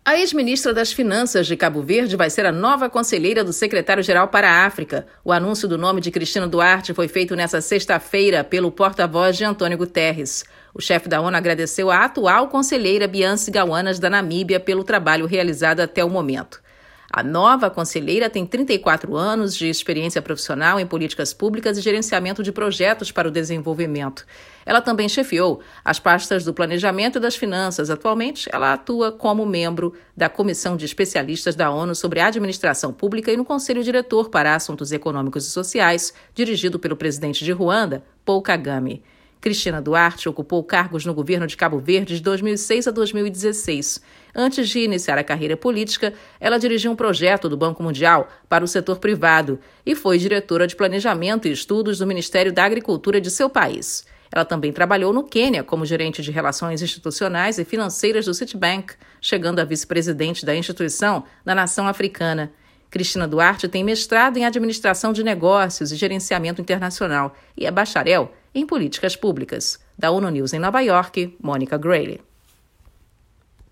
A ex-ministra das Finanças de Cabo Verde vai ser a nova conselheira do secretário-geral para a África. O anúncio do nome de Cristina Duarte foi feito nesta sexta-feira pelo porta-voz de Antônio Guterres. O chefe da ONU agradeceu à atual conselheira Bianci Gawanas da Namíbia pelo trabalho realizado até o momento. A nova conselheira tem 34 anos de experiência profissional em políticas públicas e gerenciamento de projetos para o desenvolvimento. Ela também chefiou as pastas do Planejamento e das Finanças. Atualmente, ela atua como membro da Comissão de Especialistas da ONU sobre Administração Pública e no Conselho Diretor para Assuntos Econômicos e Sociais, dirigido pelo presidente de Ruanda, Paul Kagame. Cristina Duarte ocupou cargos no governo de Cabo Verde de 2006 a 2016. Antes de iniciar a carreira política, ela dirigiu um projeto do Banco Mundial para o setor privado e foi diretora de Planejamento e Estudos do Ministério da Agricultura de seu país. Ela também trabalhou no Quênia como gerente de relações institucionais e financeiras do Citibank, chegando a vice-presidente da instituição na nação africana. Cristina Duarte tem mestrado em Administração de Negócios e Gerenciamento Internacional e é bacharel em Políticas Públicas. Da ONU News em Nova York, Mônica Grayle.